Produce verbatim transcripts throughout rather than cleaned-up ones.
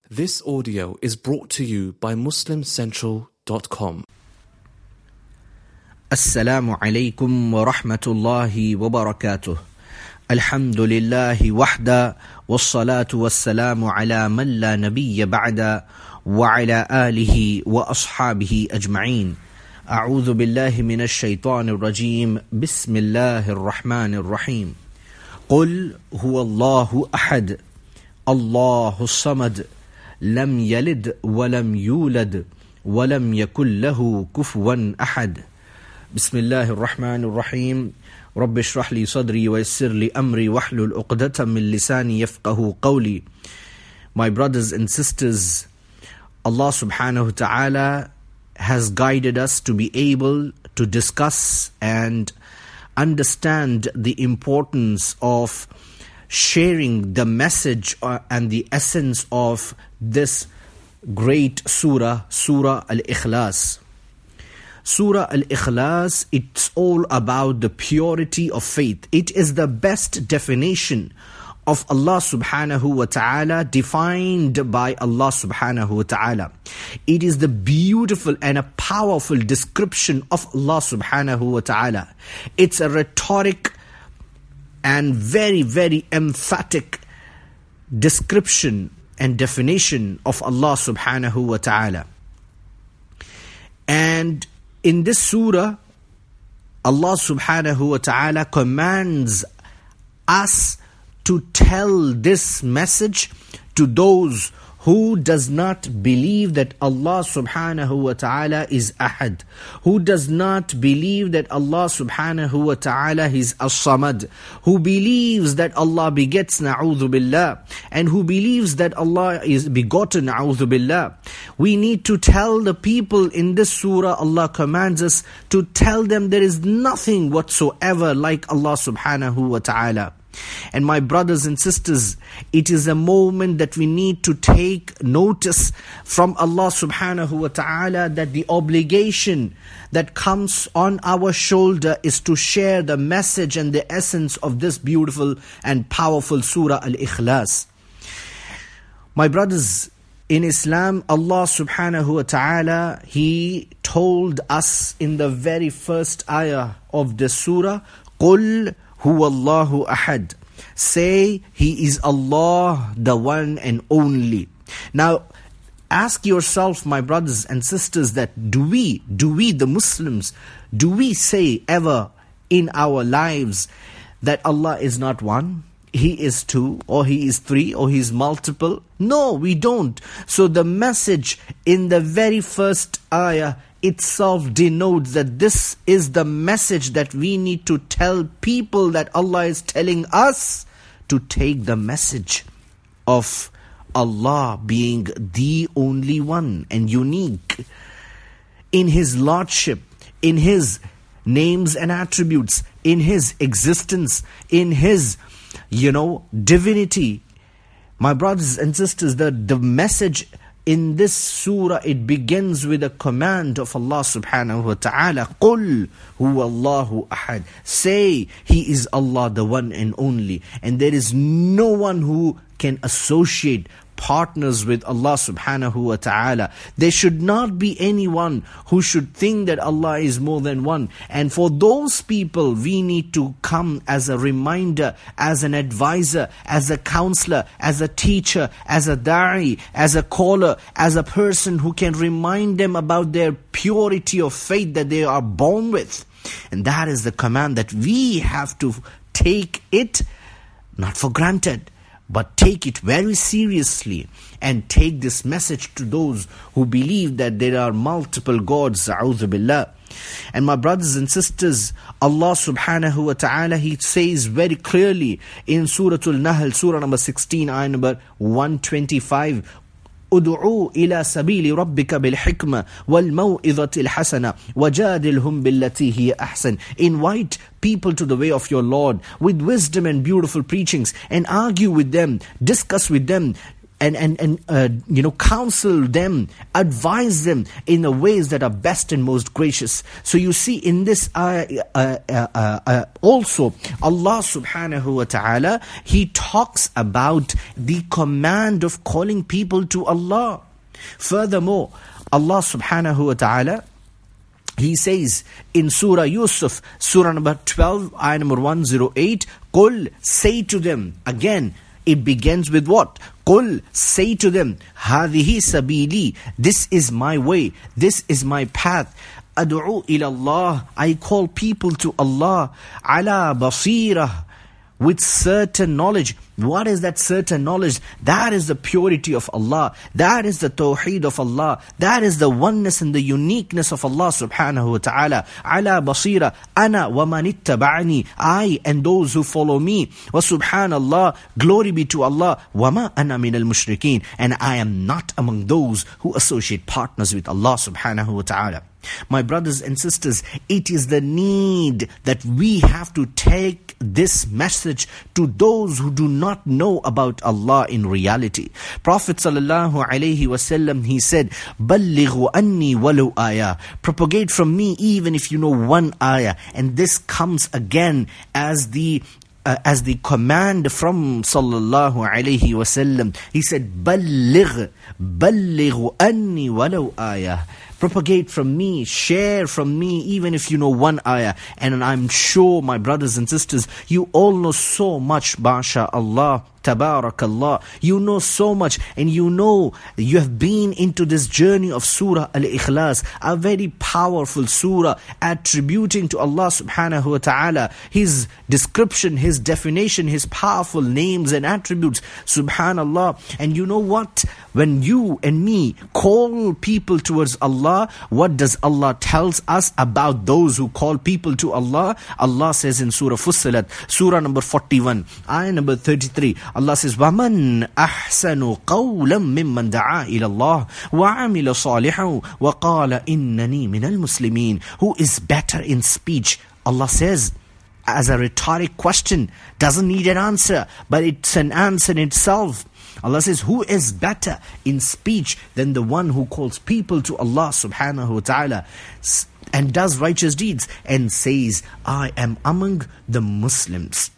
This audio is brought to you by muslim central dot com. Assalamu alaikum wa rahmatullahi wa barakatuh. Alhamdulillahi wahda wassalatu wassalamu ala man la nabiyya ba'da wa ala alihi wa ashabihi ajma'een. A'udhu billahi minash shaitanir rajim. Bismillahir rahmanir rahim. Qul huwa Allahu ahad. Allahu samad. لم يلد ولم يولد ولم يكن له كفوا أحد. بسم الله الرحمن الرحيم. رب اشرح لي صدري ويسر لي أمري واحلل عقدة من لساني يفقه قولي. My brothers and sisters, Allah subhanahu wa ta'ala has guided us to be able to discuss and understand the importance of sharing the message and the essence of this great surah, Surah Al-Ikhlas. Surah Al-Ikhlas, it's all about the purity of faith. It is the best definition of Allah subhanahu wa ta'ala, defined by Allah subhanahu wa ta'ala. It is the beautiful and a powerful description of Allah subhanahu wa ta'ala. It's a rhetoric and very, very emphatic description and definition of Allah subhanahu wa ta'ala. And in this surah, Allah subhanahu wa ta'ala commands us to tell this message to those who does not believe that Allah subhanahu wa ta'ala is ahad, who does not believe that Allah subhanahu wa ta'ala is as-samad, who believes that Allah begets, na'udhu billah, and who believes that Allah is begotten, na'udhu billah. We need to tell the people in this surah, Allah commands us to tell them there is nothing whatsoever like Allah subhanahu wa ta'ala. And my brothers and sisters, it is a moment that we need to take notice from Allah subhanahu wa ta'ala that the obligation that comes on our shoulder is to share the message and the essence of this beautiful and powerful Surah Al-Ikhlas. My brothers, in Islam, Allah subhanahu wa ta'ala, He told us in the very first ayah of the surah, قُلْ Huwa Allahu ahad. Say, He is Allah, the one and only. Now, ask yourself, my brothers and sisters, that do we, do we the Muslims, do we say ever in our lives that Allah is not one, He is two, or He is three, or He is multiple? No, we don't. So the message in the very first ayah itself denotes that this is the message that we need to tell people, that Allah is telling us to take the message of Allah being the only one and unique in His Lordship, in His names and attributes, in His existence, in His, you know, divinity. My brothers and sisters, the, the message in this surah, it begins with a command of Allah subhanahu wa ta'ala. قُلْ هُوَ اللَّهُ أَحَدٌ. Say, He is Allah, the one and only. And there is no one who can associate partners with Allah subhanahu wa ta'ala. There should not be anyone who should think that Allah is more than one. And for those people, we need to come as a reminder, as an advisor, as a counselor, as a teacher, as a da'i, as a caller, as a person who can remind them about their purity of faith that they are born with. And that is the command, that we have to take it not for granted, but take it very seriously and take this message to those who believe that there are multiple gods, a'udhu billah. And my brothers and sisters, Allah subhanahu wa ta'ala, He says very clearly in Surah Al-Nahl, Surah number sixteen, ayah number one twenty-five, ادعوا إلى سبيل ربك بالحكمة والموئظة الحسنة وجادلهم بالتي هي أحسن. Invite people to the way of your Lord with wisdom and beautiful preachings, and argue with them, discuss with them and, and, and uh, you know, counsel them, advise them in the ways that are best and most gracious. So you see in this uh, uh, uh, uh, uh, also, Allah subhanahu wa ta'ala, He talks about the command of calling people to Allah. Furthermore, Allah subhanahu wa ta'ala, He says in Surah Yusuf, Surah number twelve, ayah number one oh eight, Qul, say to them. Again, it begins with what? Qul, say to them, Hadihi sabili, this is my way, this is my path. Ad'u ila Allah, I call people to Allah. Ala basirah, with certain knowledge. What is that certain knowledge? That is the purity of Allah. That is the tawheed of Allah. That is the oneness and the uniqueness of Allah subhanahu wa ta'ala. Ala basira, ana wa man ittaba'ani, I and those who follow me. Wa subhanallah, glory be to Allah. Wa ma ana min al-mushrikeen, and I am not among those who associate partners with Allah subhanahu wa ta'ala. My brothers and sisters, it is the need that we have to take this message to those who do not know about Allah in reality. Prophet sallallahu alaihi wasallam, he said, "Ballighu anni walau ayah." Propagate from me even if you know one ayah. And this comes again as the Uh, as the command from sallallahu alaihi wasallam. He said, "Balligh, ballighu anni walau ayah." Propagate from me, share from me, even if you know one ayah. And I'm sure, my brothers and sisters, you all know so much, masha'Allah, tabarakallah. You know so much, and you know you have been into this journey of Surah Al-Ikhlas, a very powerful surah attributing to Allah subhanahu wa ta'ala His description, His definition, His powerful names and attributes, subhanallah. And you know what? When you and me call people towards Allah, what does Allah tells us about those who call people to Allah? Allah says in Surah Fussilat, Surah number forty-one, ayah number thirty-three, Allah says, وَمَنْ أَحْسَنُ قَوْلًا مِمَّنْ دَعَا إِلَى اللَّهِ وَعَمِلَ صَالِحًا وَقَالَ إِنَّنِي مِنَ الْمُسْلِمِينَ. Who is better in speech? Allah says, as a rhetoric question, doesn't need an answer, but it's an answer in itself. Allah says, who is better in speech than the one who calls people to Allah subhanahu wa ta'ala and does righteous deeds and says, I am among the Muslims.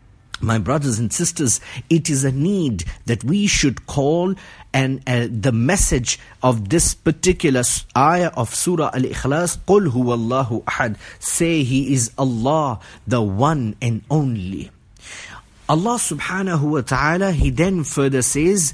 My brothers and sisters, it is a need that we should call, and uh, the message of this particular ayah of Surah Al-Ikhlas, قُلْ هُوَ اللَّهُ أَحَدٌ, say He is Allah, the one and only. Allah subhanahu wa ta'ala, He then further says,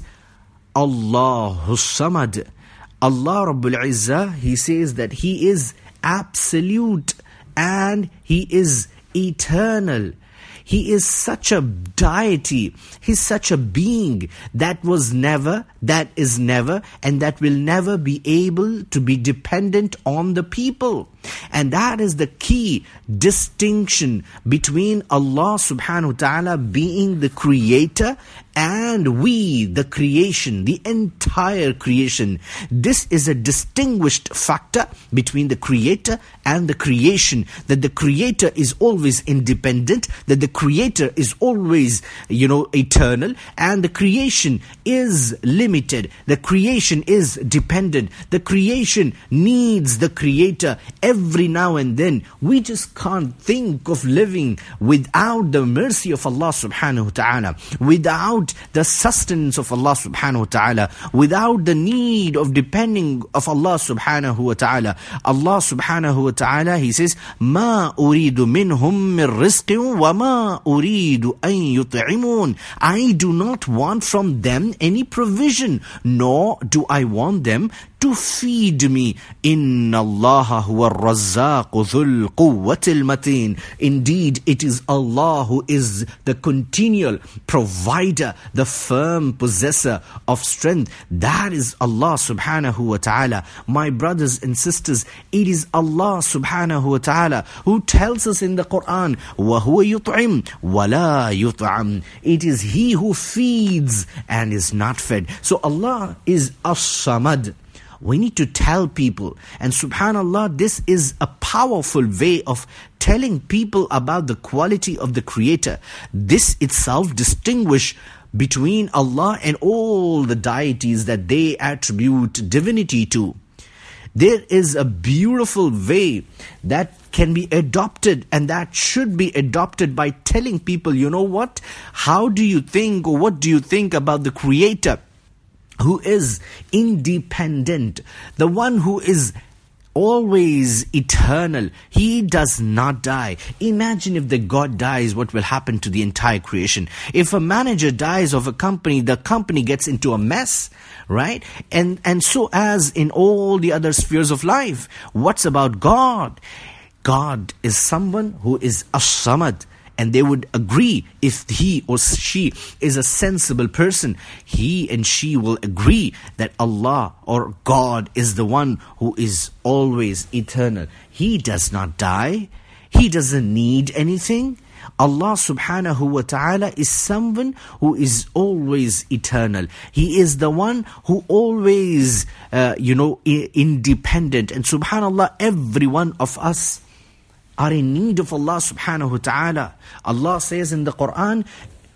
Allahu Samad. Allah Rabbul Izzah, He says that He is absolute and He is eternal. He is such a deity, He's such a being that was never, that is never, and that will never be able to be dependent on the people. And that is the key distinction between Allah subhanahu wa ta'ala being the creator and we, the creation, the entire creation. This is a distinguished factor between the creator and the creation, that the creator is always independent, that the creator is always, you know, eternal, and the creation is limited. The creation is dependent. The creation needs the creator every now and then. We just can't think of living without the mercy of Allah subhanahu wa ta'ala, without the sustenance of Allah subhanahu wa ta'ala, without the need of depending of Allah subhanahu wa ta'ala. Allah subhanahu wa ta'ala, He says, مَا أُرِيدُ مِنْهُمْ مِنْ رِزْقٍ وَمَا أُرِيدُ أَنْ يُطْعِمُونَ. I do not want from them any provision, nor do I want them to feed me. Inna Allah huwa ar-razzaq dhul quwwatil mateen. Indeed, it is Allah who is the continual provider, the firm possessor of strength. That is Allah subhanahu wa ta'ala. My brothers and sisters, it is Allah subhanahu wa ta'ala who tells us in the Quran, وَهُوَ يُطْعِمْ وَلَا يُطْعَمْ. It is He who feeds and is not fed. So Allah is As-Samad. We need to tell people, and subhanallah, this is a powerful way of telling people about the quality of the Creator. This itself distinguishes between Allah and all the deities that they attribute divinity to. There is a beautiful way that can be adopted, and that should be adopted by telling people, you know what? How do you think, or what do you think about the Creator who is independent, the one who is always eternal? He does not die. Imagine if the God dies, what will happen to the entire creation? If a manager dies of a company, the company gets into a mess, right? And and so as in all the other spheres of life. What's about God? God is someone who is as-samad. And they would agree, if he or she is a sensible person, he and she will agree that Allah or God is the one who is always eternal. He does not die. He doesn't need anything. Allah subhanahu wa ta'ala is someone who is always eternal. He is the one who always, uh, you know, I- independent. And subhanallah, every one of us are in need of Allah subhanahu wa ta'ala. Allah says in the Quran,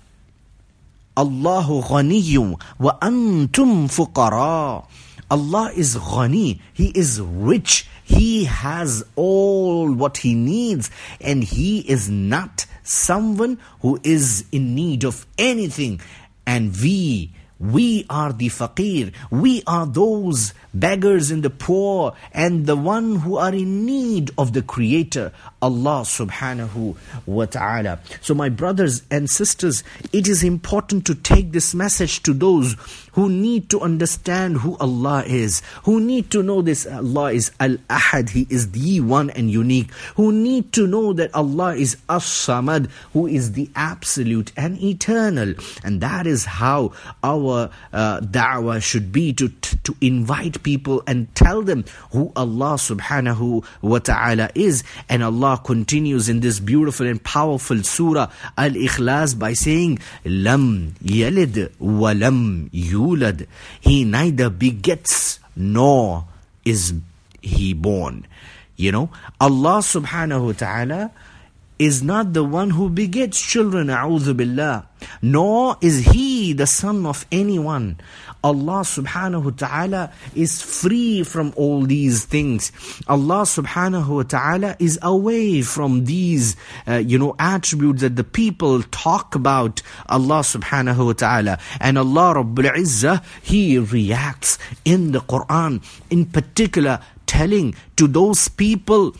Allahu ghaniyyun wa antum fuqara. Allah is ghani. He is rich. He has all what he needs. And he is not someone who is in need of anything. And we, we are the faqir. We are those beggars and the poor and the one who are in need of the Creator, Allah subhanahu wa ta'ala. So my brothers and sisters, it is important to take this message to those who need to understand who Allah is, who need to know this Allah is Al-Ahad, He is the one and unique, who need to know that Allah is As-Samad, who is the absolute and eternal. And that is how our uh, da'wah should be, to, to invite people and tell them who Allah subhanahu wa ta'ala is. And Allah continues in this beautiful and powerful surah Al-Ikhlas by saying, Lam yalid wa lam yulad. He neither begets nor is he born. You know, Allah subhanahu wa ta'ala is not the one who begets children, a'udhu billah, nor is he the son of anyone. Allah subhanahu wa ta'ala is free from all these things. Allah subhanahu wa ta'ala is away from these, uh, you know, attributes that the people talk about Allah subhanahu wa ta'ala. And Allah Rabbul Izzah, He reacts in the Quran, in particular, telling to those people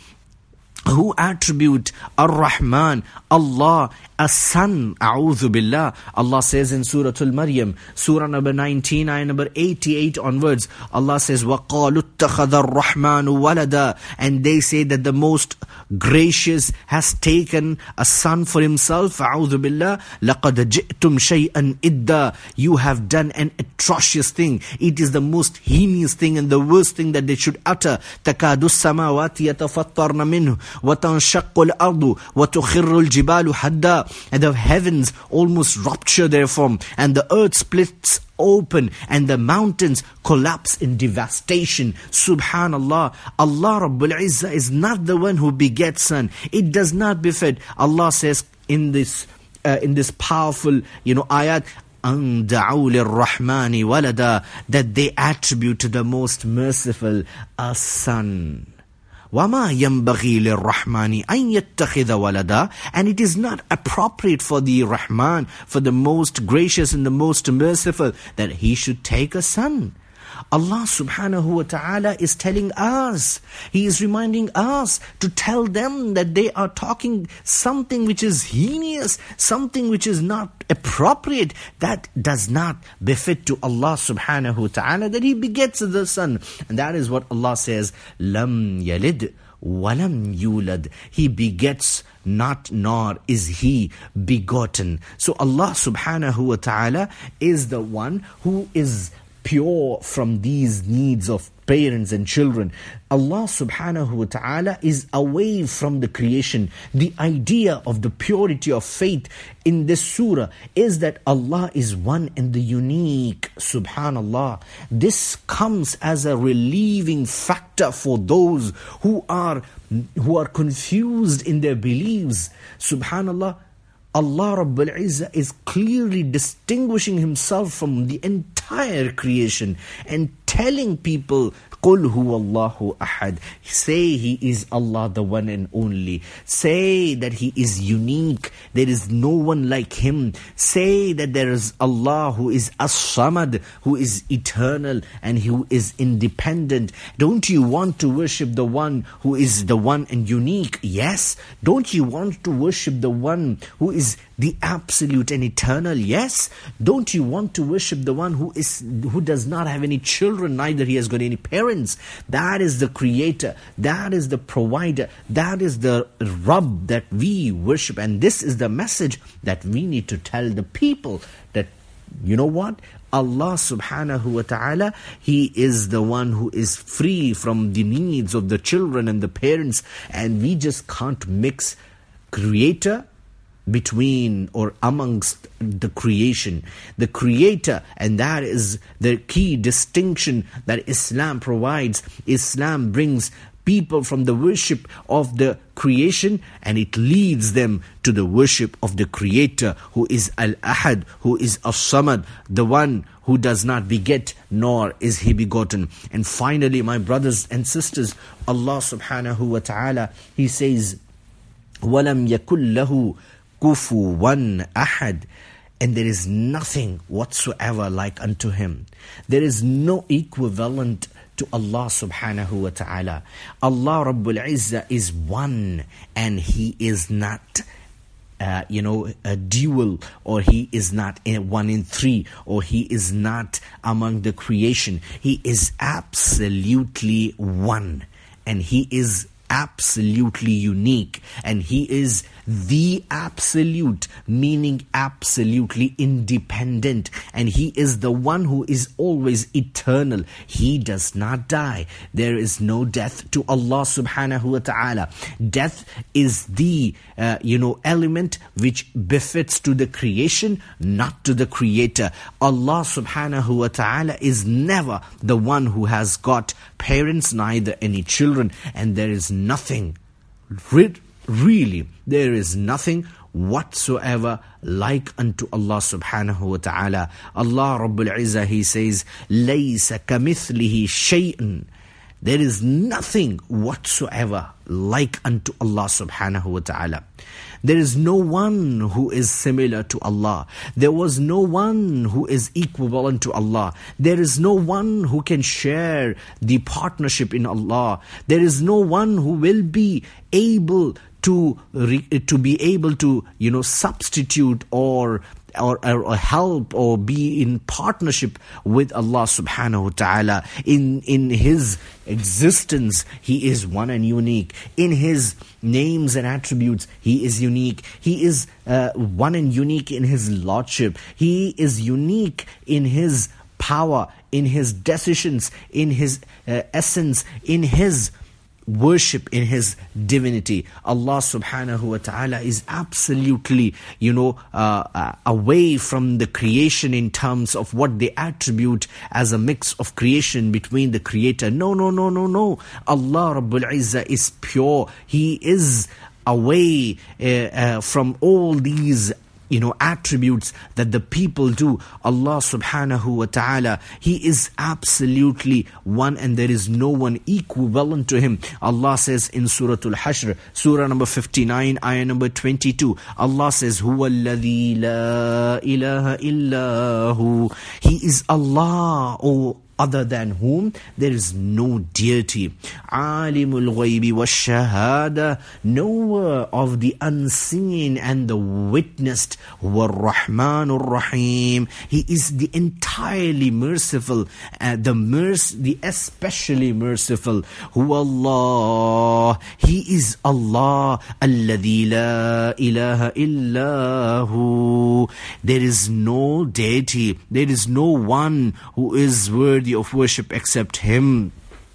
who attribute Ar-Rahman, Allah, a son, a'udhu billah. Allah says in Surah Al-Maryam, Surah number nineteen, ayah number eighty-eight onwards, Allah says, وَقَالُوا اتَّخَذَ الرَّحْمَنُ وَلَدًا. And they say that the most gracious has taken a son for himself, a'udhu billah. لَقَدْ جِئْتُمْ شَيْئًا إِدَّا. You have done an atrocious thing. It is the most heinous thing and the worst thing that they should utter. تَكَادُ السَّمَاوَاتِ يَتَفَطَّرْنَ مِنْهُ وَتَنْشَقُّ الْأَرْضُ وَتُخِرُّ الْجِبَالُ حَدًّا. And the heavens almost rupture therefrom, and the earth splits open, and the mountains collapse in devastation. Subhanallah, Allah Rabbul Izzah is not the one who begets son. It does not befit. Allah says in this uh, in this powerful, you know, ayat, أَن دَعَوْا لِلرَّحْمَنِ وَلَدًا, that they attribute to the most merciful a son. وَمَا يَنْبَغِي لِلرَّحْمَنِ أَنْ يَتَّخِذَ وَلَدًا. And it is not appropriate for the Rahman, for the most gracious and the most merciful, that he should take a son. Allah subhanahu wa ta'ala is telling us, He is reminding us to tell them that they are talking something which is heinous, something which is not appropriate, that does not befit to Allah subhanahu wa ta'ala, that He begets the son. And that is what Allah says, Lam yalid walam yulad. He begets not, nor is he begotten. So Allah subhanahu wa ta'ala is the one who is pure from these needs of parents and children. Allah subhanahu wa ta'ala is away from the creation. The idea of the purity of faith in this surah is that Allah is one and the unique. Subhanallah. This comes as a relieving factor for those who are who are confused in their beliefs. Subhanallah. Allah Rabbul Izzah is clearly distinguishing himself from the entire creation and telling people, قُلْ هُوَ اللَّهُ أَحَدٌ. Say He is Allah, the one and only. Say that He is unique. There is no one like Him. Say that there is Allah who is As-Samad, who is eternal and who is independent. Don't you want to worship the one who is the one and unique? Yes. Don't you want to worship the one who is the absolute and eternal? Yes. Don't you want to worship the one who is who does not have any children, neither he has got any parents? That is the creator, that is the provider, that is the Rabb that we worship. And this is the message that we need to tell the people, that you know what? Allah subhanahu wa ta'ala, He is the one who is free from the needs of the children and the parents, and we just can't mix creator between or amongst the creation. The creator, and that is the key distinction that Islam provides. Islam brings people from the worship of the creation and it leads them to the worship of the creator, who is Al-Ahad, who is As-Samad, the one who does not beget nor is he begotten. And finally, my brothers and sisters, Allah subhanahu wa ta'ala, He says, وَلَمْ يَكُلْ لَهُ kufuwan ahad, and there is nothing whatsoever like unto Him. There is no equivalent to Allah subhanahu wa ta'ala. Allah Rabbul Izzah is one, and He is not Uh, you know, a dual, or He is not in one in three, or He is not among the creation. He is absolutely one, and He is absolutely unique, and He is the absolute, meaning absolutely independent, and He is the one who is always eternal. He does not die. There is no death to Allah subhanahu wa ta'ala. Death is the uh, you know element which befits to the creation, not to the creator. Allah subhanahu wa ta'ala is never the one who has got parents, neither any children, and there is nothing, really, there is nothing whatsoever like unto Allah subhanahu wa ta'ala. Allah Rabbul Izzah, He says, لَيْسَ كَمِثْلِهِ شَيْءٌ. There is nothing whatsoever like unto Allah subhanahu wa ta'ala. There is no one who is similar to Allah. There was no one who is equivalent to Allah. There is no one who can share the partnership in Allah. There is no one who will be able to to be able to you know substitute or Or, or help or be in partnership with Allah subhanahu wa ta'ala. In, in His existence, He is one and unique. In His names and attributes, He is unique. He is uh, one and unique in His lordship. He is unique in His power, in His decisions, in His uh, essence, in His worship, in His divinity. Allah subhanahu wa ta'ala is absolutely, you know, uh, uh, away from the creation in terms of what they attribute as a mix of creation between the creator. No, no, no, no, no. Allah Rabbul Izzah is pure. He is away uh, uh, from all these you know, attributes that the people do. Allah subhanahu wa ta'ala, He is absolutely one, and there is no one equivalent to Him. Allah says in Surah Al-Hashr, Surah number fifty-nine, ayah number twenty-two, Allah says, هُوَ الَّذِي لَا إِلَهَ إِلَّا هُ. He is Allah, O other than whom there is no deity. Alimul ghaybi wa shahada, knower of the unseen and the witnessed. Wa rahmanur rahim, He is the entirely merciful, uh, the merc- the especially merciful. Huwa Allah, He is Allah. Alladhi la ilaha illa hu, there is no deity, there is no one who is worthy of worship except Him.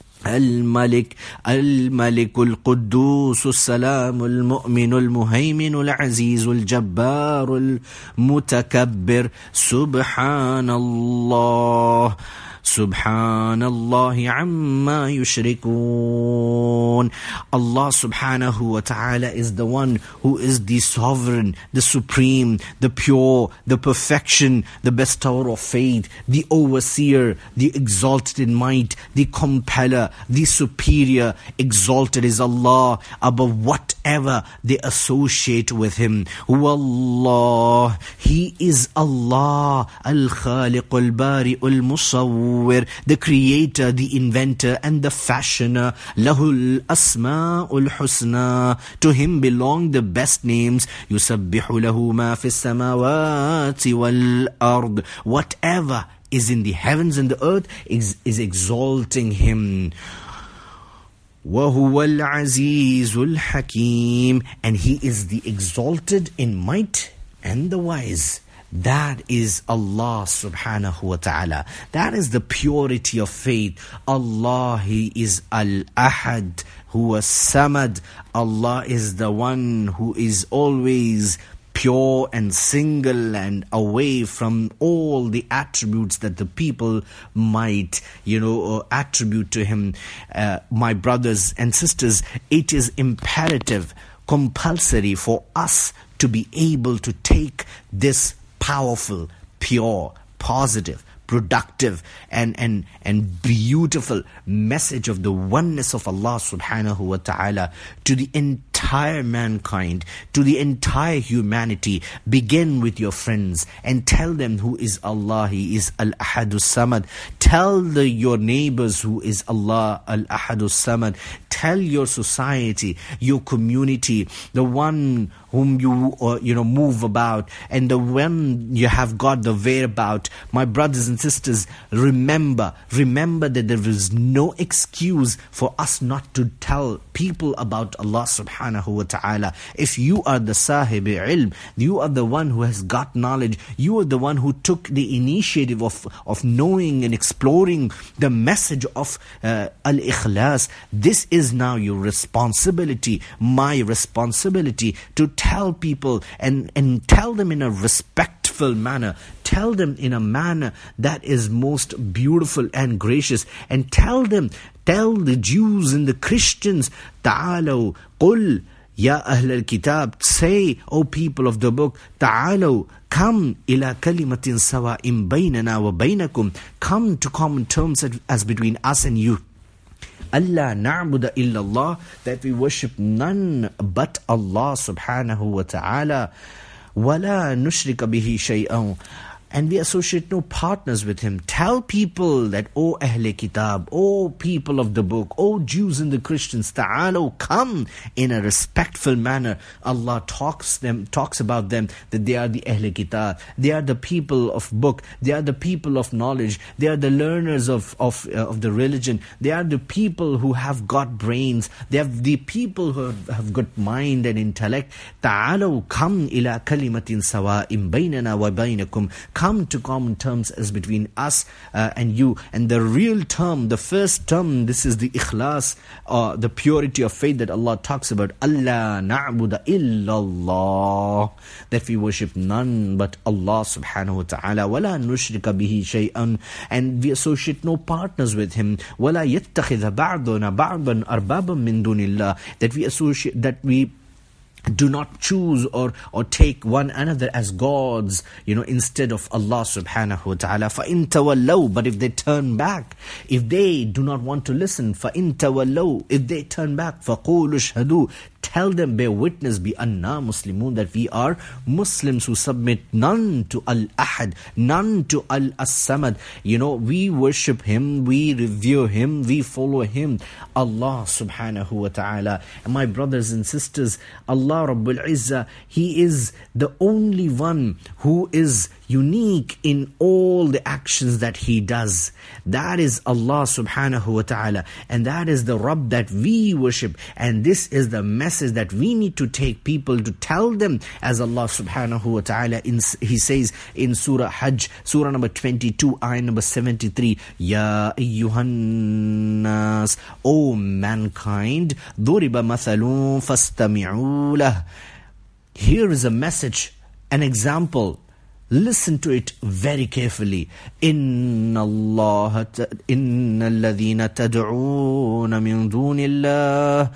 Al-Malik, Al-Malik, Al-Quddus, Al-Salam, Al-Mu'min, Al-Muhaymin, Al-Aziz, Al-Jabbar, Al-Mutakabbir. Subhanallah, Subhanallahi amma yushrikun. Allah subhanahu wa ta'ala is the one who is the sovereign, the supreme, the pure, the perfection, the bestower of faith, the overseer, the exalted in might, the compeller, the superior. Exalted is Allah above whatever they associate with Him. Wallah, He is Allah, Al-Khaliq Al-Bari Al-Musawwir, the creator, the inventor and the fashioner. Lahul Asma'ul Husna, to Him belong the best names. Yusabbihu lahu ma fis samawati wal ard, whatever is in the heavens and the earth is, is exalting Him. وَهُوَ الْعَزِيزُ الْحَكِيمُ, and He is the exalted in might and the wise. That is Allah subhanahu wa ta'ala. That is the purity of faith. Allah, He is Al-Ahad, Huwa Samad. Allah is the one who is always pure and single and away from all the attributes that the people might, you know, attribute to Him. Uh, my brothers and sisters, it is imperative, compulsory for us to be able to take this powerful, pure, positive, productive and, and, and beautiful message of the oneness of Allah subhanahu wa ta'ala to the entire mankind, to the entire humanity. Begin with your friends and tell them who is Allah. He is Al-Ahadus Samad. Tell the, your neighbors who is Allah, Al-Ahadus Samad. Tell your society, your community, the one whom you uh, you know move about, and the one you have got the whereabout. My brothers and sisters, remember, remember that there is no excuse for us not to tell people about Allah subhanahu wa ta'ala. If you are the sahib ilm, you are the one who has got knowledge, you are the one who took the initiative of, of knowing and exploring the message of uh, al-ikhlas. This is now your responsibility, my responsibility, to tell people and, and tell them in a respectful manner. Tell them in a manner that is most beautiful and gracious. And tell them, tell the Jews and the Christians, Ta'alaw, Qul, Ya Ahl al-Kitab, say, O people of the book, Ta'alaw, come ila kalimatin sawa'im baynana wa baynakum, come to common terms as between us and you. Allah na'budu illallah, that we worship none but Allah subhanahu wa ta'ala. Wala nushrika bihi shay'an, and we associate no partners with Him. Tell people that, O Ahle Kitab, O people of the book, O Jews and the Christians, Ta'alaw, come in a respectful manner. Allah talks them, talks about them, that they are the Ahle Kitab, they are the people of book, they are the people of knowledge, they are the learners of, of, uh, of the religion, they are the people who have got brains, they are the people who have, have got mind and intellect. Ta'alaw, come ila kalimatin sawa'im baynana wa baynakum, come to common terms as between us uh, and you. And the real term, the first term, this is the ikhlas, uh, the purity of faith that Allah talks about. Allah na'budu illallah, that we worship none but Allah subhanahu wa ta'ala. Wala nushrika bihi shay'an, and we associate no partners with Him. Wala yattakhidha ba'duna ba'dan arbaban min dunillah, that we associate, that we do not choose or or take one another as gods, you know, instead of Allah subhanahu wa ta'ala. فَإِن تَوَلَّوْا, but if they turn back, if they do not want to listen, فَإِن تَوَلَّوْا, if they turn back, فَقُولُوا اشْهَدُوا, tell them, bear witness, be anna muslimun, that we are Muslims who submit none to Al-Ahad, none to Al-Samad. You know, we worship Him, we revere Him, we follow Him, Allah subhanahu wa ta'ala. And my brothers and sisters, Allah Rabbul Izzah, He is the only one who is unique in all the actions that He does. That is Allah subhanahu wa ta'ala, and that is the Rabb that we worship. And this is the message that we need to take people, to tell them, as Allah subhanahu wa ta'ala in, He says in Surah Hajj, Surah number twenty-two, ayah number seventy-three, Ya ayyuhan nas, O mankind, duriba mathalun fastami'u lah. Here is a message, an example Listen to it very carefully. Inna Allah, inna alladhina tad'oona min dunillah.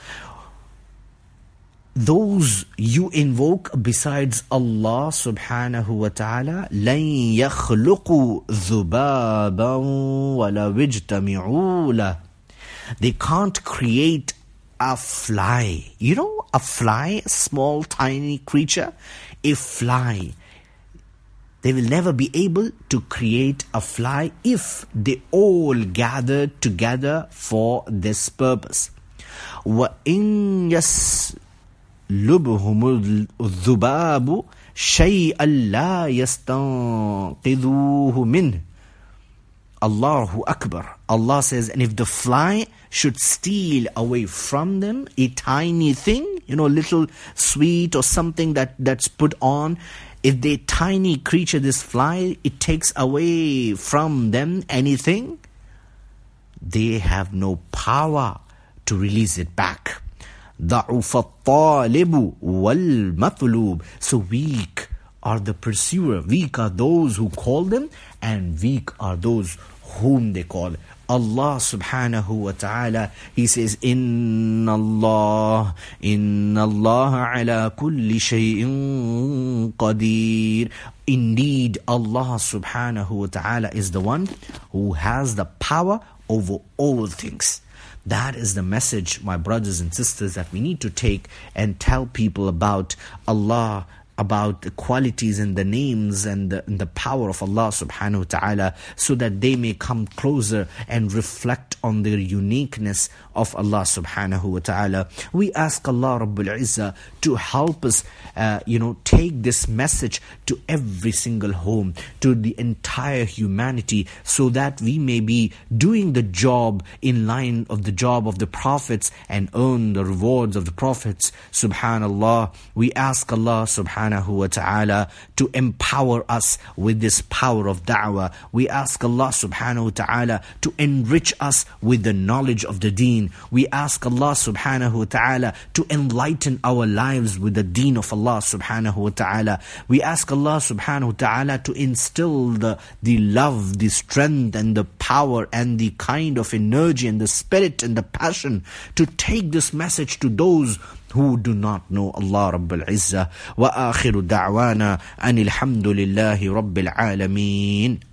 Those you invoke besides Allah subhanahu wa ta'ala, lan yakhluqu dhubaban wa law ijtami'u lah. They can't create a fly. You know, a fly, a small tiny creature, a fly. They will never be able to create a fly if they all gathered together for this purpose. وَإِن يَسْلُبْهُمُ الذُّبَابُ شَيْئًا لَا يَسْتَنقِذُوهُ مِنْهُ. Allahu Akbar. Allah says, and if the fly should steal away from them a tiny thing, you know, little sweet or something that, that's put on, if the tiny creature, this fly, it takes away from them anything, they have no power to release it back. ضَعُفَ الطَّالِبُ وَالْمَطْلُوبُ. So weak are the pursuer, weak are those who call them, and weak are those whom they call. Allah subhanahu wa ta'ala, He says, Inna Allah, Inna Allah ala kulli shay'in qadir. Indeed, Allah subhanahu wa ta'ala is the one who has the power over all things. That is the message, my brothers and sisters, that we need to take and tell people about Allah, about the qualities and the names and the, and the power of Allah subhanahu wa ta'ala, so that they may come closer and reflect on the uniqueness of Allah subhanahu wa ta'ala. We ask Allah Rabbul Izzah to help us, uh, you know, take this message to every single home, to the entire humanity, so that we may be doing the job in line of the job of the prophets and earn the rewards of the prophets. Subhanallah, we ask Allah subhanahu wa ta'ala to empower us with this power of da'wah. We ask Allah subhanahu wa ta'ala to enrich us with the knowledge of the deen. We ask Allah subhanahu wa ta'ala to enlighten our lives with the deen of Allah subhanahu wa ta'ala. We ask Allah subhanahu wa ta'ala to instill the, the love, the strength and the power and the kind of energy and the spirit and the passion to take this message to those who do not know Allah Rabbul Izzah. Wa akhiru da'wana anil hamdulillahi Rabbil Alameen.